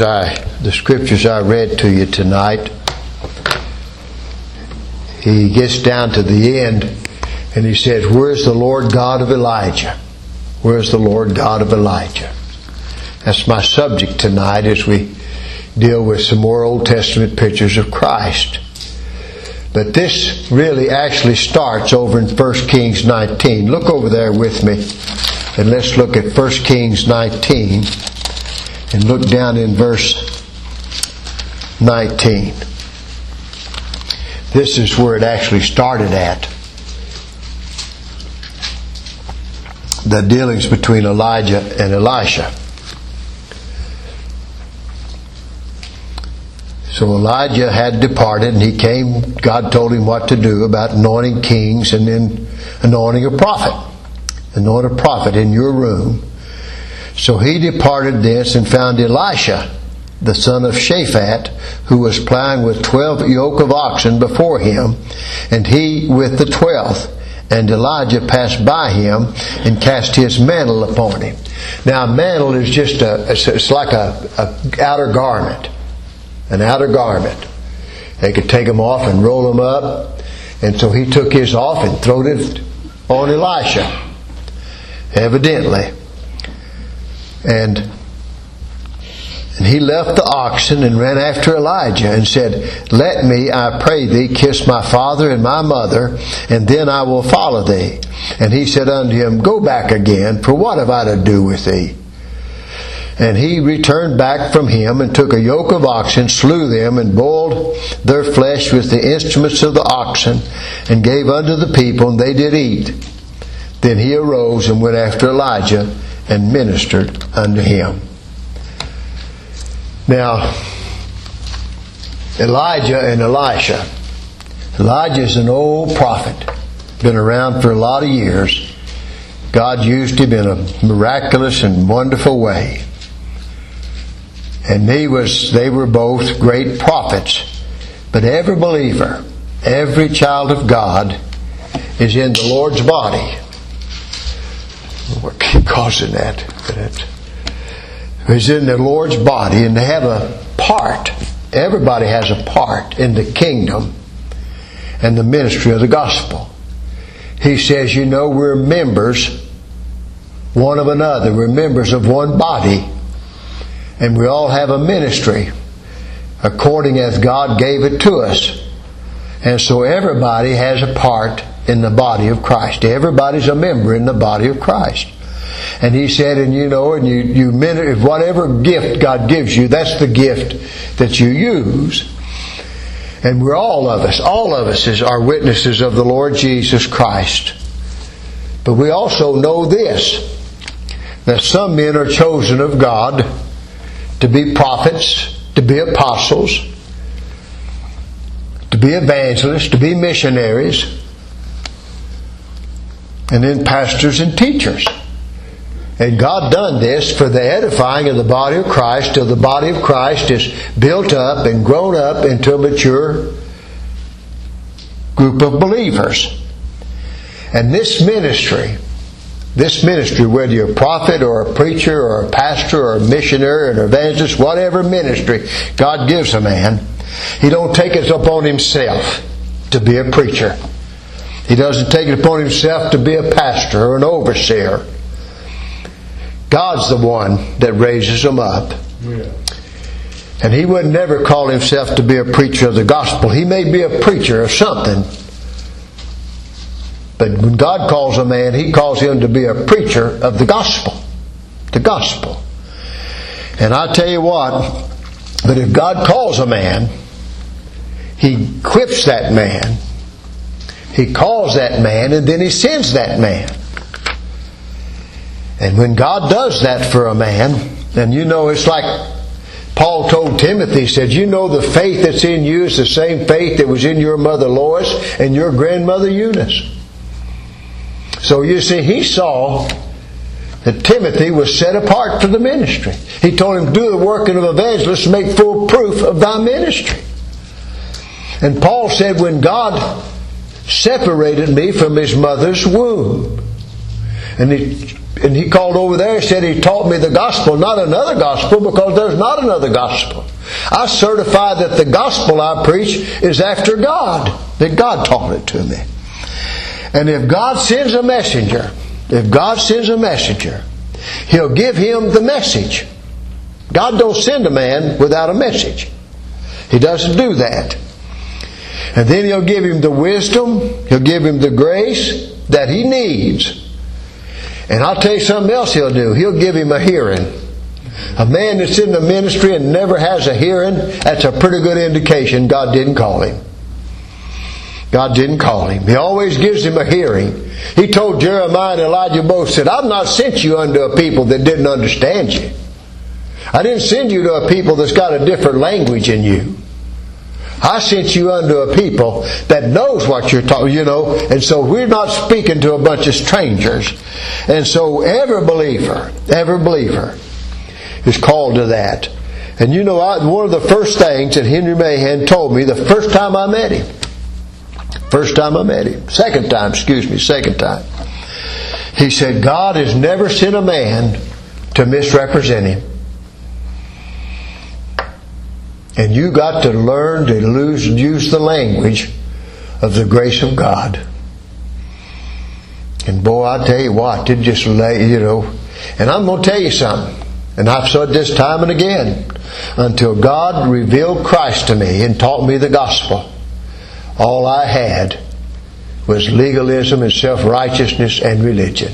the scriptures I read to you tonight, he gets down to the end and he says, "Where's the Lord God of Elijah? Where's the Lord God of Elijah?" That's my subject tonight as we deal with some more Old Testament pictures of Christ. But this really actually starts over in 1 Kings 19. Look over there with me and let's look at 1 Kings 19 and look down in verse 19. This is where it actually started at. The dealings between Elijah and Elisha. So Elijah had departed and he came, God told him what to do about anointing kings and then anointing a prophet. Anoint a prophet in your room. So he departed thence and found Elisha, the son of Shaphat, who was plowing with 12 yoke of oxen before him, and he with the 12th. And Elijah passed by him and cast his mantle upon him. Now a mantle is just it's like a outer garment. An outer garment. They could take them off and roll them up. And so he took his off and threw it on Elisha. Evidently. And he left the oxen and ran after Elijah and said, "Let me, I pray thee, kiss my father and my mother, and then I will follow thee." And he said unto him, "Go back again, for what have I to do with thee?" And he returned back from him and took a yoke of oxen, slew them, and boiled their flesh with the instruments of the oxen, and gave unto the people, and they did eat. Then he arose and went after Elijah and ministered unto him. Now, Elijah and Elisha. Elijah is an old prophet. Been around for a lot of years. God used him in a miraculous and wonderful way. And they were both great prophets. But every believer, every child of God is in the Lord's body. What keep causing that? Is in the Lord's body, and they have a part. Everybody has a part in the kingdom and the ministry of the gospel. He says, we're members one of another. We're members of one body. And we all have a ministry according as God gave it to us. And so everybody has a part in the body of Christ. Everybody's a member in the body of Christ. And he said, whatever gift God gives you, that's the gift that you use. And we're all of us are witnesses of the Lord Jesus Christ. But we also know this, that some men are chosen of God to be prophets, to be apostles, to be evangelists, to be missionaries, and then pastors and teachers. And God done this for the edifying of the body of Christ, till the body of Christ is built up and grown up into a mature group of believers. And this ministry, whether you're a prophet or a preacher or a pastor or a missionary or an evangelist, whatever ministry God gives a man, He don't take it upon Himself to be a preacher. He doesn't take it upon Himself to be a pastor or an overseer. God's the one that raises them up. Yeah. And He would never call Himself to be a preacher of the gospel. He may be a preacher of something. But when God calls a man, He calls him to be a preacher of the gospel. The gospel. And I tell you what, but if God calls a man, He equips that man, He calls that man, and then He sends that man. And when God does that for a man, then it's like Paul told Timothy, he said, the faith that's in you is the same faith that was in your mother Lois and your grandmother Eunice. So you see, he saw that Timothy was set apart for the ministry. He told him, do the work of an evangelist, make full proof of thy ministry. And Paul said, when God separated me from his mother's womb, and He And he called over there and said he taught me the gospel, not another gospel, because there's not another gospel. I certify that the gospel I preach is after God, that God taught it to me. And if God sends a messenger, He'll give him the message. God don't send a man without a message. He doesn't do that. And then He'll give him the wisdom, He'll give him the grace that he needs. And I'll tell you something else He'll do. He'll give him a hearing. A man that's in the ministry and never has a hearing, that's a pretty good indication God didn't call him. God didn't call him. He always gives him a hearing. He told Jeremiah and Elijah both, said, I've not sent you unto a people that didn't understand you. I didn't send you to a people that's got a different language than you. I sent you unto a people that knows what you're talking, and so we're not speaking to a bunch of strangers. And so every believer is called to that. And one of the first things that Henry Mahan told me the first time I met him. Second time. He said, God has never sent a man to misrepresent Him. And you got to learn to use the language of the grace of God. And boy, I tell you what, it just And I'm going to tell you something. And I've said this time and again. Until God revealed Christ to me and taught me the gospel, all I had was legalism and self-righteousness and religion.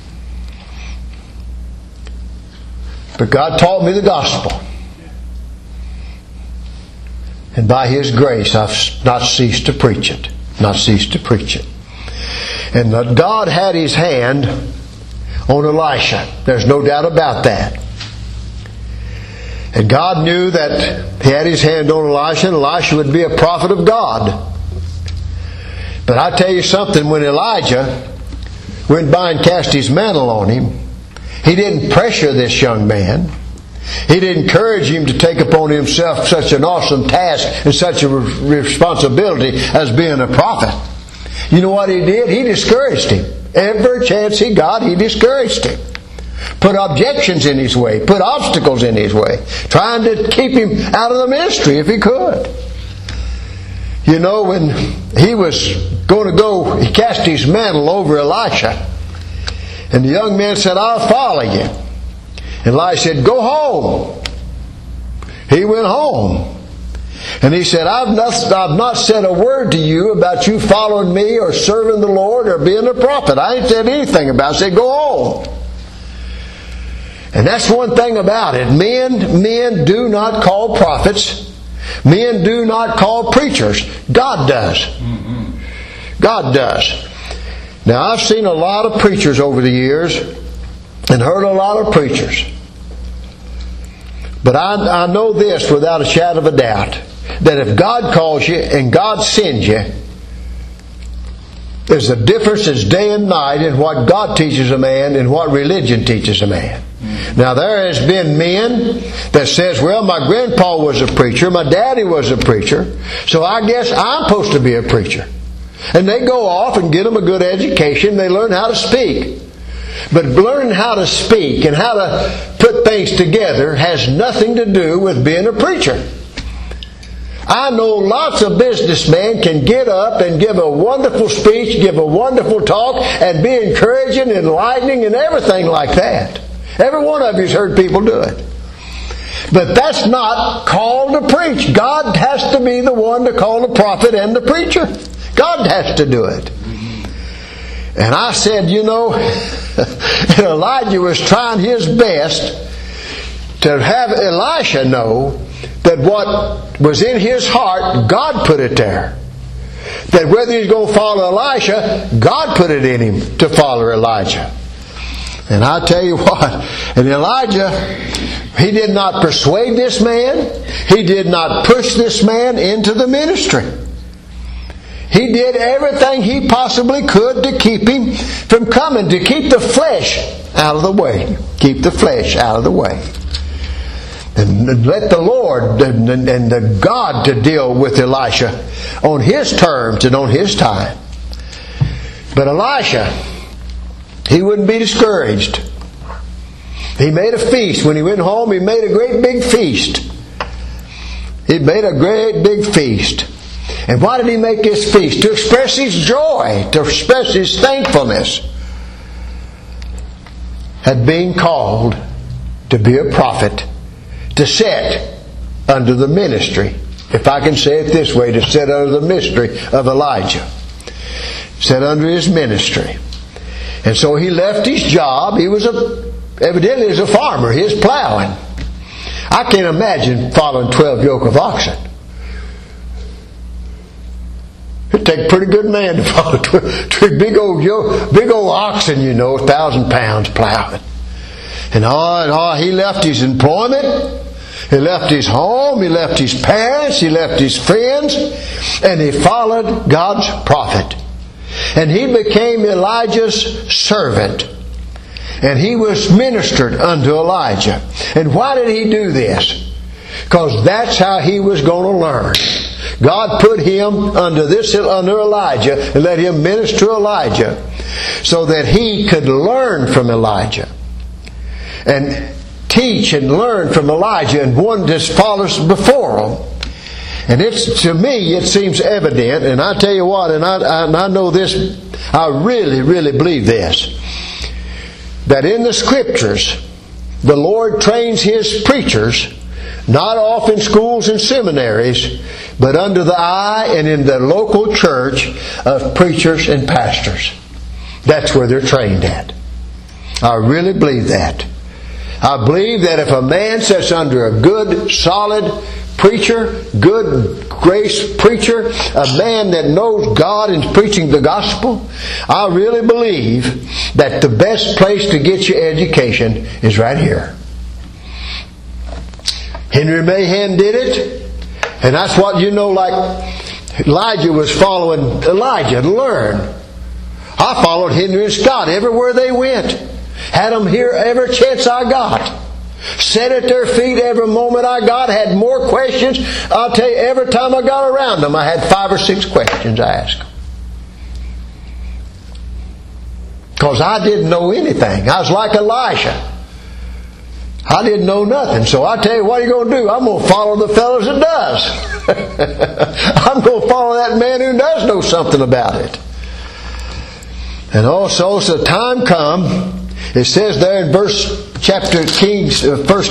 But God taught me the gospel. And by His grace, I've not ceased to preach it. And God had His hand on Elisha. There's no doubt about that. And God knew that He had His hand on Elisha, and Elisha would be a prophet of God. But I tell you something, when Elijah went by and cast his mantle on him, he didn't pressure this young man. He didn't encourage him to take upon himself such an awesome task and such a responsibility as being a prophet. You know what he did? He discouraged him. Every chance he got, he discouraged him. Put objections in his way. Put obstacles in his way. Trying to keep him out of the ministry if he could. When he was going to go, he cast his mantle over Elisha. And the young man said, I'll follow you. And Elisha said, go home. He went home. And he said, I've not said a word to you about you following me or serving the Lord or being a prophet. I ain't said anything about it. I said, go home. And that's one thing about it. Men do not call prophets. Men do not call preachers. God does. God does. Now, I've seen a lot of preachers over the years and heard a lot of preachers. But I know this without a shadow of a doubt, that if God calls you and God sends you, there's a difference as day and night in what God teaches a man and what religion teaches a man. Now, there has been men that says, well, my grandpa was a preacher, my daddy was a preacher, so I guess I'm supposed to be a preacher. And they go off and get them a good education. They learn how to speak. But learning how to speak and how to put things together has nothing to do with being a preacher. I know lots of businessmen can get up and give a wonderful speech, give a wonderful talk, and be encouraging, enlightening, and everything like that. Every one of you's heard people do it. But that's not called to preach. God has to be the one to call the prophet and the preacher. God has to do it. And I said, Elijah was trying his best to have Elisha know that what was in his heart, God put it there. That whether he's going to follow Elisha, God put it in him to follow Elijah. And I tell you what, and Elijah, he did not persuade this man. He did not push this man into the ministry. He did everything he possibly could to keep him from coming, to keep the flesh out of the way. Keep the flesh out of the way. And let the Lord and the God to deal with Elisha on His terms and on His time. But Elisha, he wouldn't be discouraged. He made a feast. When he went home, he made a great big feast. He made a great big feast. And why did he make this feast? To express his joy, to express his thankfulness at being called to be a prophet, to sit under the ministry, if I can say it this way, to sit under the ministry of Elijah. Sit under his ministry. And so he left his job. He was evidently a farmer. He was plowing. I can't imagine following 12 yoke of oxen. It'd take a pretty good man to follow 12 big old oxen, 1,000 pounds plowing. And he left his employment. He left his home. He left his parents. He left his friends. And he followed God's prophet. And he became Elijah's servant. And he was ministered unto Elijah. And why did he do this? Because that's how he was going to learn. God put him under Elijah and let him minister to Elijah so that he could learn from Elijah and teach and learn from Elijah, and one just follows before him. And to me, it seems evident, and I tell you what, and I know this, I really, really believe this, that in the Scriptures, the Lord trains His preachers, not off in schools and seminaries, but under the eye and in the local church of preachers and pastors. That's where they're trained at. I really believe that. I believe that if a man sits under a good, solid preacher, good grace preacher, a man that knows God and is preaching the gospel, I really believe that the best place to get your education is right here. Henry Mahan did it, and that's what like Elijah was following Elijah to learn. I followed Henry and Scott everywhere they went. Had them here every chance I got. Sat at their feet every moment I got. Had more questions. I'll tell you, every time I got around them, I had 5 or 6 questions I asked them. Because I didn't know anything. I was like Elisha. I didn't know nothing. So I tell you, what are you going to do? I'm going to follow the fellows that does. I'm going to follow that man who does know something about it. And also, as the time come, it says there in chapter 2 Kings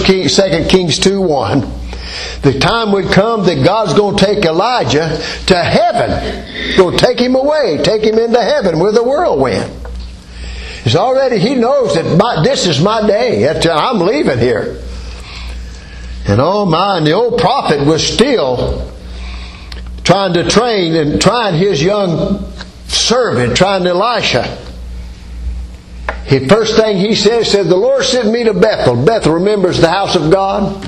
2:1, the time would come that God's going to take Elijah to heaven. He's going to take him away, take him into heaven with a whirlwind. It's already, he knows that this is my day. I'm leaving here. And and the old prophet was still trying to train and trying his young servant, trying Elisha. The first thing he said, the Lord sent me to Bethel. Bethel, remembers the house of God?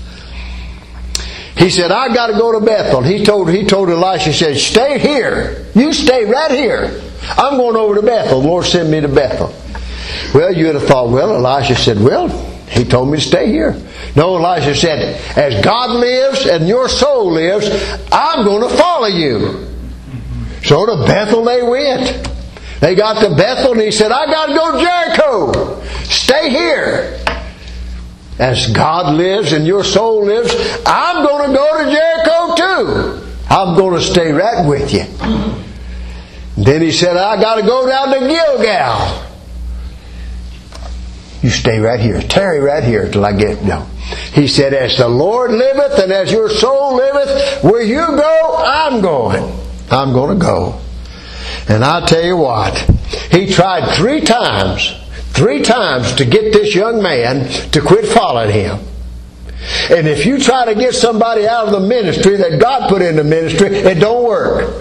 He said, I got to go to Bethel. He told Elisha, he said, stay here. You stay right here. I'm going over to Bethel. The Lord sent me to Bethel. Well, you would have thought, Elisha said, he told me to stay here. No, Elisha said, as God lives and your soul lives, I'm going to follow you. So to Bethel they went. They got to Bethel and he said, I got to go to Jericho. Stay here. As God lives and your soul lives, I'm going to go to Jericho too. I'm going to stay right with you. Then he said, I got to go down to Gilgal. You stay right here. Tarry right here till I get down. He said, as the Lord liveth and as your soul liveth, where you go, I'm going. I'm going to go. And I tell you what, he tried 3 times to get this young man to quit following him. And if you try to get somebody out of the ministry that God put in the ministry, it don't work.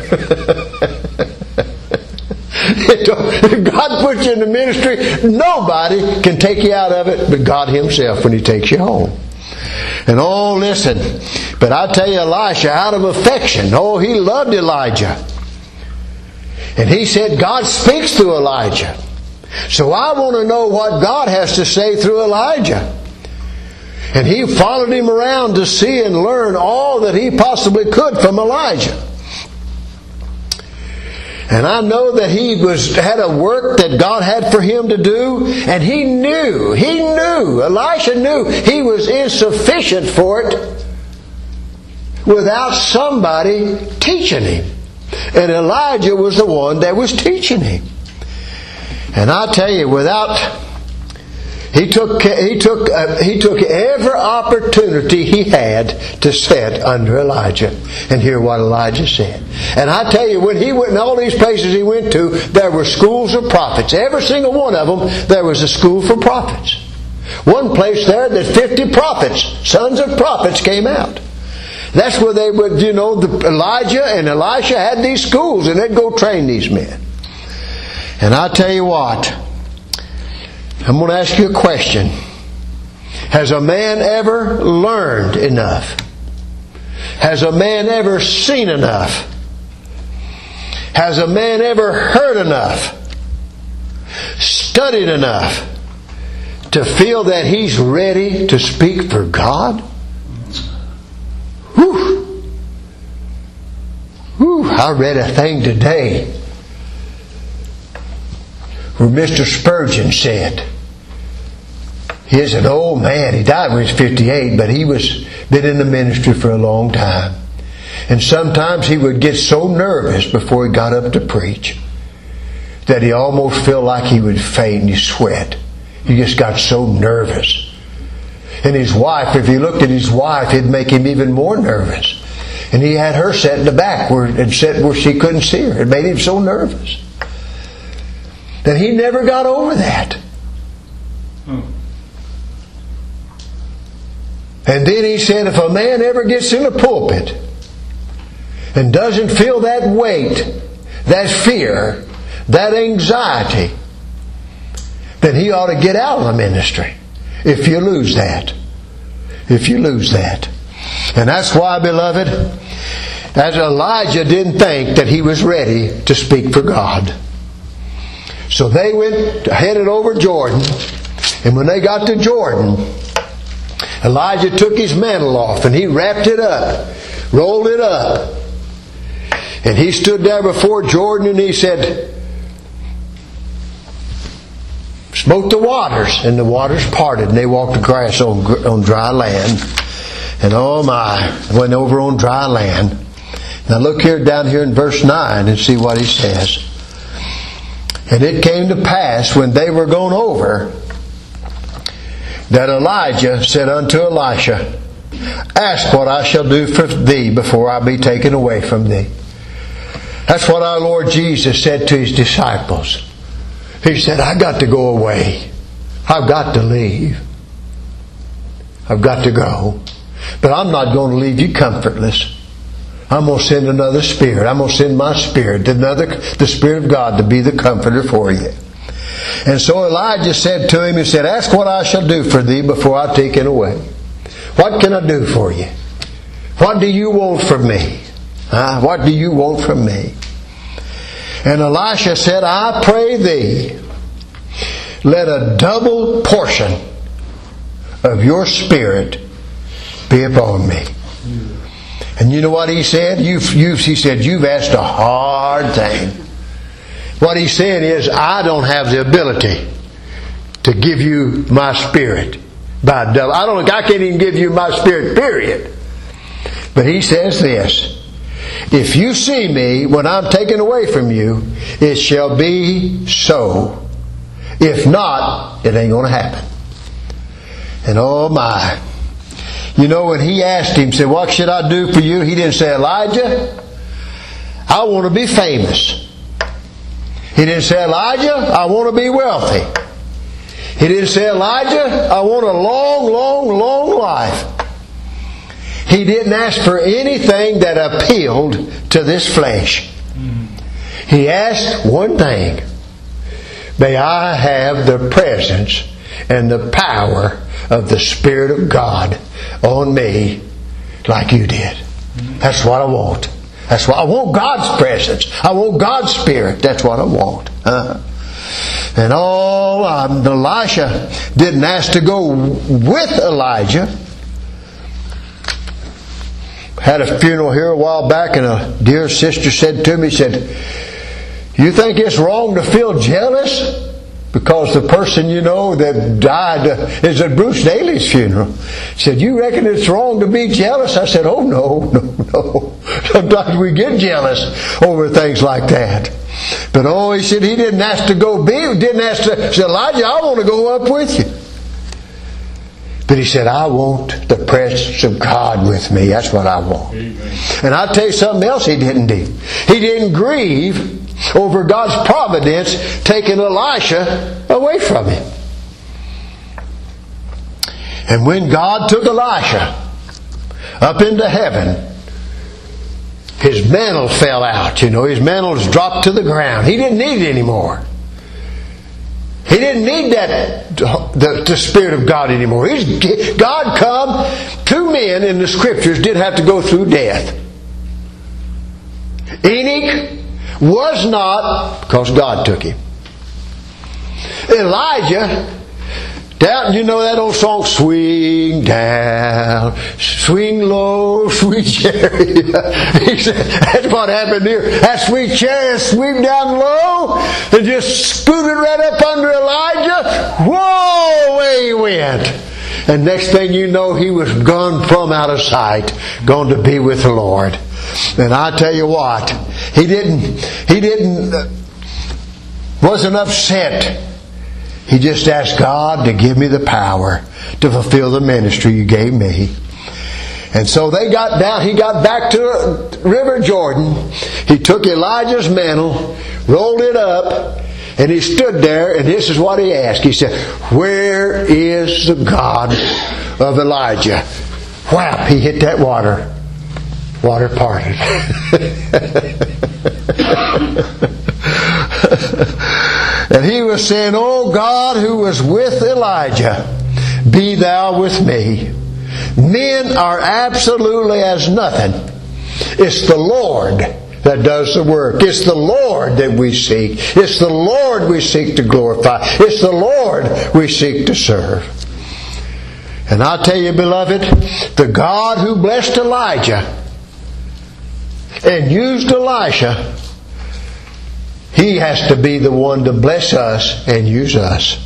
If God puts you in the ministry, nobody can take you out of it but God Himself when He takes you home. And listen, but I tell you, Elisha, out of affection, he loved Elijah. And he said, God speaks through Elijah. So I want to know what God has to say through Elijah. And he followed him around to see and learn all that he possibly could from Elijah. And I know that he had a work that God had for him to do, and he knew, Elisha knew he was insufficient for it without somebody teaching him. And Elijah was the one that was teaching him. And I tell you, he took every opportunity he had to sit under Elijah and hear what Elijah said. And I tell you, when he went in all these places he went to, there were schools of prophets. Every single one of them, there was a school for prophets. One place there that 50 prophets, sons of prophets, came out. That's where they would, Elijah and Elisha had these schools, and they'd go train these men. And I tell you what, I'm going to ask you a question. Has a man ever learned enough? Has a man ever seen enough? Has a man ever heard enough? Studied enough to feel that he's ready to speak for God? Whew. Whew. I read a thing today where Mr. Spurgeon said, he's an old man. He died when he was 58, but he was been in the ministry for a long time. And sometimes he would get so nervous before he got up to preach that he almost felt like he would faint and he'd sweat. He just got so nervous. And his wife, if he looked at his wife, it'd make him even more nervous. And he had her set in the back where she couldn't see her. It made him so nervous. And he never got over that. And then he said, if a man ever gets in a pulpit and doesn't feel that weight, that fear, that anxiety, then he ought to get out of the ministry. If you lose that. If you lose that. And that's why, beloved, as Elijah didn't think that he was ready to speak for God. So they headed over Jordan. And when they got to Jordan, Elijah took his mantle off and he wrapped it up, rolled it up. And he stood there before Jordan and he said, smote the waters, and the waters parted, and they walked across on dry land. And oh my, went over on dry land. Now look down here in verse 9 and see what he says. And it came to pass when they were gone over that Elijah said unto Elisha, ask what I shall do for thee before I be taken away from thee. That's what our Lord Jesus said to His disciples. He said, I got to go away. I've got to leave. I've got to go. But I'm not going to leave you comfortless. I'm going to send another Spirit. I'm going to send my Spirit, the Spirit of God, to be the comforter for you. And so Elijah said to him, he said, ask what I shall do for thee before I take it away. What can I do for you? What do you want from me? What do you want from me? And Elisha said, I pray thee, let a double portion of your Spirit be upon me. And you know what he said? He said, you've asked a hard thing. What he's saying is, I don't have the ability to give you my Spirit by double. I can't even give you my Spirit, period. But he says this, if you see me when I'm taken away from you, it shall be so. If not, it ain't going to happen. And oh my. You know, when he asked him, said, what should I do for you? He didn't say, Elijah, I want to be famous. He didn't say, Elijah, I want to be wealthy. He didn't say, Elijah, I want a long, long, long life. He didn't ask for anything that appealed to this flesh. He asked one thing. May I have the presence and the power of the Spirit of God on me like you did. That's what I want. That's what I want. God's presence. I want God's Spirit. That's what I want. And Elisha didn't ask to go with Elijah. Had a funeral here a while back, and a dear sister said to me, said, You think it's wrong to feel jealous because the person you know that died is at Bruce Daly's funeral? He said, you reckon it's wrong to be jealous? I said, oh no. Sometimes we get jealous over things like that. But he said he didn't ask to go he said, Elijah, I want to go up with you. But he said, I want the presence of God with me. That's what I want. Amen. And I'll tell you something else he didn't do. He didn't grieve over God's providence taking Elisha away from him. And when God took Elisha up into heaven, his mantle fell out. His mantles dropped to the ground. He didn't need it anymore. He didn't need the Spirit of God anymore. God come. 2 men in the Scriptures did have to go through death. Enoch was not, because God took him. Elijah, down, that old song, swing down, swing low, sweet chariot. He said, that's what happened here. That sweet chariot swing down low and just scooted right up under Elijah. Whoa, away he went. And next thing you know, he was gone from out of sight, going to be with the Lord. And I tell you what, he wasn't upset. He just asked God to give me the power to fulfill the ministry you gave me. And so he got back to the River Jordan. He took Elijah's mantle, rolled it up, and he stood there, and this is what he asked. He said, where is the God of Elijah? Whap, he hit that water. Water parted. And he was saying, oh God, who was with Elijah, be thou with me. Men are absolutely as nothing. It's the Lord that does the work. It's the Lord that we seek. It's the Lord we seek to glorify. It's the Lord we seek to serve. And I tell you, beloved, the God who blessed Elijah and used Elisha, He has to be the one to bless us and use us.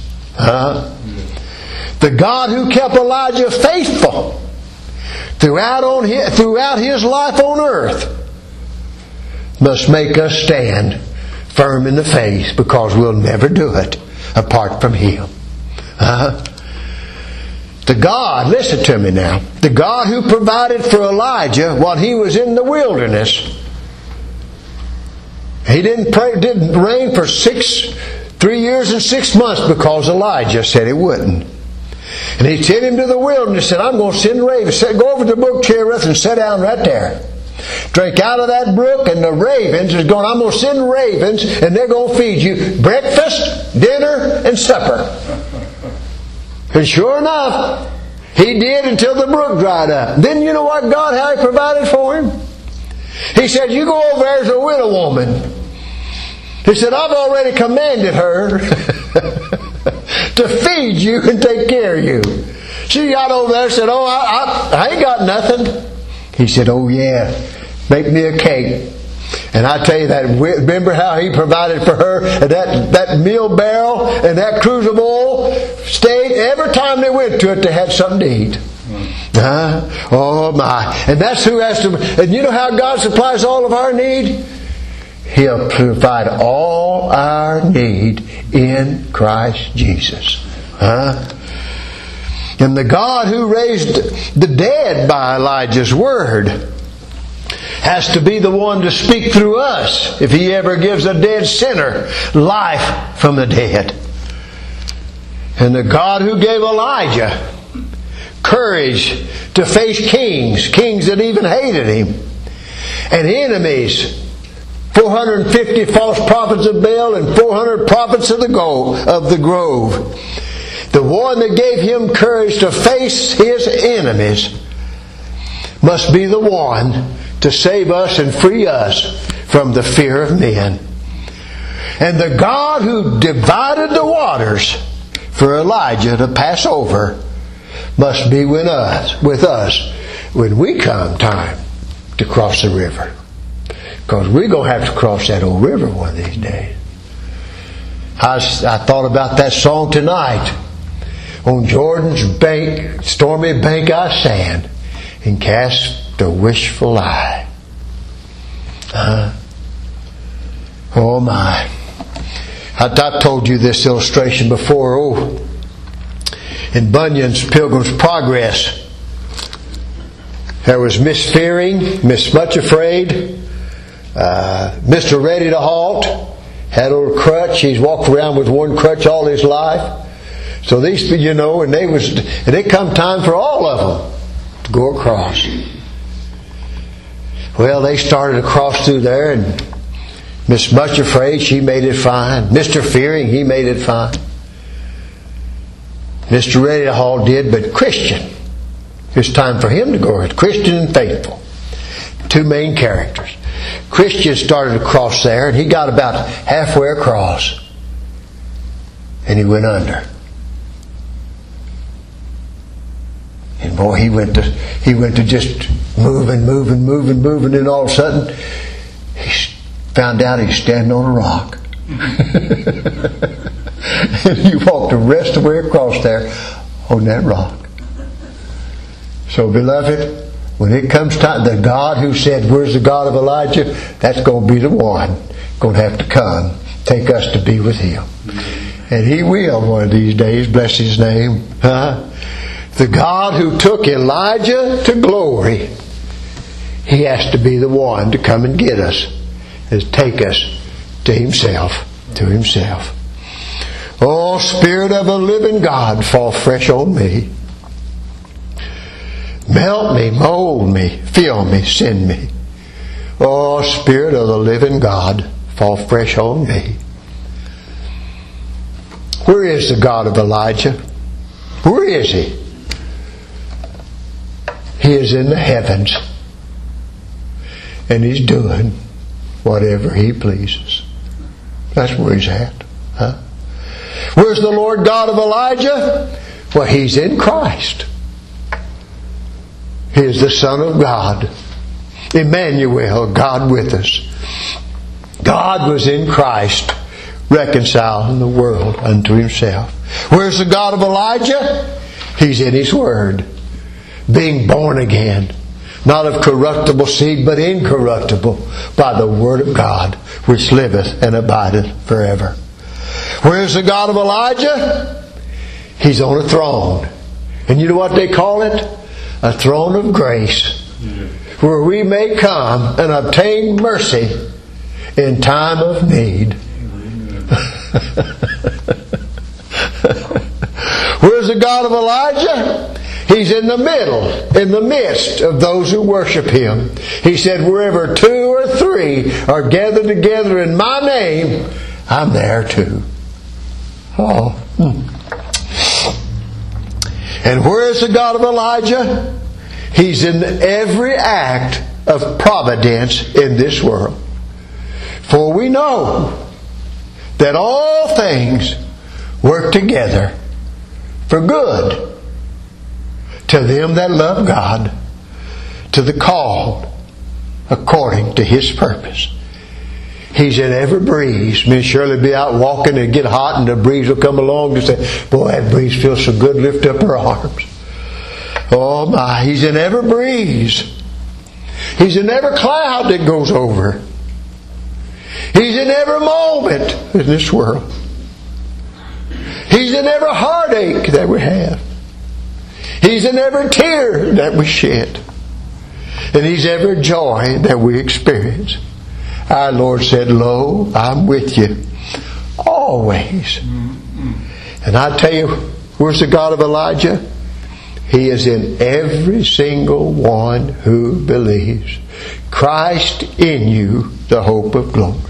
The God who kept Elijah faithful throughout his life on earth must make us stand firm in the faith, because we'll never do it apart from Him. The God, listen to me now, the God who provided for Elijah while he was in the wilderness, He didn't rain for 3 years and 6 months because Elijah said He wouldn't. And He sent him to the wilderness and said, I'm going to send ravens. Go over to the brook Cherith and sit down right there. Drink out of that brook, and the ravens is going, I'm going to send ravens, and they're going to feed you breakfast, dinner, and supper. And sure enough, he did until the brook dried up. Then you know what how He provided for him? He said, you go over there as a widow woman. He said, I've already commanded her to feed you and take care of you. She got over there and said, I ain't got nothing. He said, oh yeah, make me a cake. And I tell you that, remember how He provided for her that meal barrel and that cruse of oil stayed every time they went to it, they had something to eat. Oh my. And that's who has to, and you know how God supplies all of our need? He'll provide all our need in Christ Jesus. And the God who raised the dead by Elijah's word has to be the one to speak through us if He ever gives a dead sinner life from the dead. And the God who gave Elijah courage to face kings that even hated him, and enemies, 450 false prophets of Baal and 400 prophets of the grove. The one that gave him courage to face his enemies must be the one to save us and free us from the fear of men. And the God who divided the waters for Elijah to pass over must be with us when we come time to cross the river. Because we're going to have to cross that old river one of these days. I thought about that song tonight. On Jordan's bank, stormy bank I stand, and cast a wishful eye. Oh my. I've told you this illustration before. In Bunyan's Pilgrim's Progress, there was Miss Fearing, Miss Much Afraid, Mr. Ready to Halt, had a little crutch. He's walked around with one crutch all his life. So these, and it come time for all of them to go across. Well, they started across through there, and Miss Much Afraid, she made it fine. Mr. Fearing, he made it fine. Mr. Ready to Halt did, but Christian, it's time for him to go. Christian and Faithful, two main characters. Christian started across there, and he got about halfway across, and he went under. And boy, he went to just moving, and all of a sudden, he found out he's standing on a rock. And he walked the rest of the way across there on that rock. So, beloved, when it comes time, the God who said, "Where's the God of Elijah?" That's going to be the one going to have to come, take us to be with Him. And He will one of these days, bless His name. The God who took Elijah to glory, He has to be the one to come and get us, and take us to Himself. Oh, Spirit of a living God, fall fresh on me. Melt me, mold me, fill me, send me. Oh, Spirit of the living God, fall fresh on me. Where is the God of Elijah? Where is He? He is in the heavens. And He's doing whatever He pleases. That's where He's at. Where's the Lord God of Elijah? Well, He's in Christ. He is the Son of God. Emmanuel, God with us. God was in Christ, reconciling the world unto Himself. Where's the God of Elijah? He's in His Word, being born again, not of corruptible seed, but incorruptible, by the Word of God, which liveth and abideth forever. Where's the God of Elijah? He's on a throne. And you know what they call it? A throne of grace, where we may come and obtain mercy in time of need. Where's the God of Elijah? He's in the middle, in the midst of those who worship Him. He said, wherever 2 or 3 are gathered together in My name, I'm there too. And where is the God of Elijah? He's in every act of providence in this world. For we know that all things work together for good to them that love God, to the called according to His purpose. He's in every breeze. Miss Shirley be out walking and get hot, and the breeze will come along and say, "Boy, that breeze feels so good." Lift up her arms. Oh my! He's in every breeze. He's in every cloud that goes over. He's in every moment in this world. He's in every heartache that we have. He's in every tear that we shed. And He's every joy that we experience. Our Lord said, "Lo, I'm with you always." And I tell you, where's the God of Elijah? He is in every single one who believes. Christ in you, the hope of glory.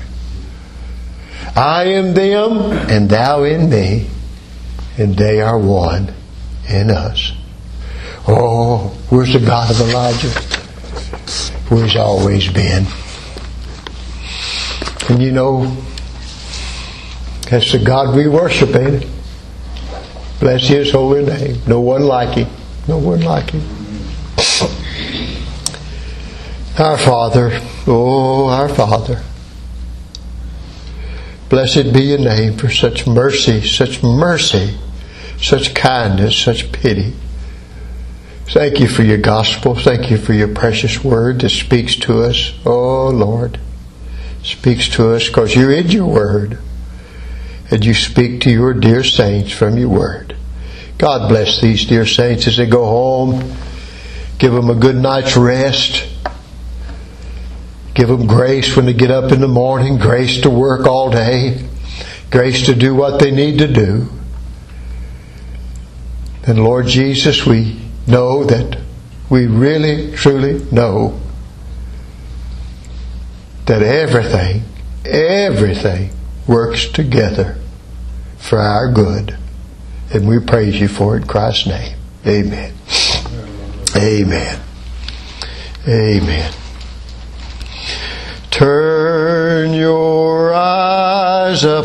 I in them, and thou in me, and they are one in us. Oh, where's the God of Elijah? Where He's always been. And you know, that's the God we worship, ain't it? Bless His holy name. No one like Him. No one like Him. Our Father, oh, our Father, blessed be your name for such mercy, such kindness, such pity. Thank you for your gospel. Thank you for your precious word that speaks to us. Oh, Lord, speaks to us because you're in your word. And you speak to your dear saints from your word. God bless these dear saints as they go home. Give them a good night's rest. Give them grace when they get up in the morning. Grace to work all day. Grace to do what they need to do. And Lord Jesus, we know that we really, truly know that everything works together for our good. And we praise you for it in Christ's name. Amen. Amen. Amen. Turn your eyes up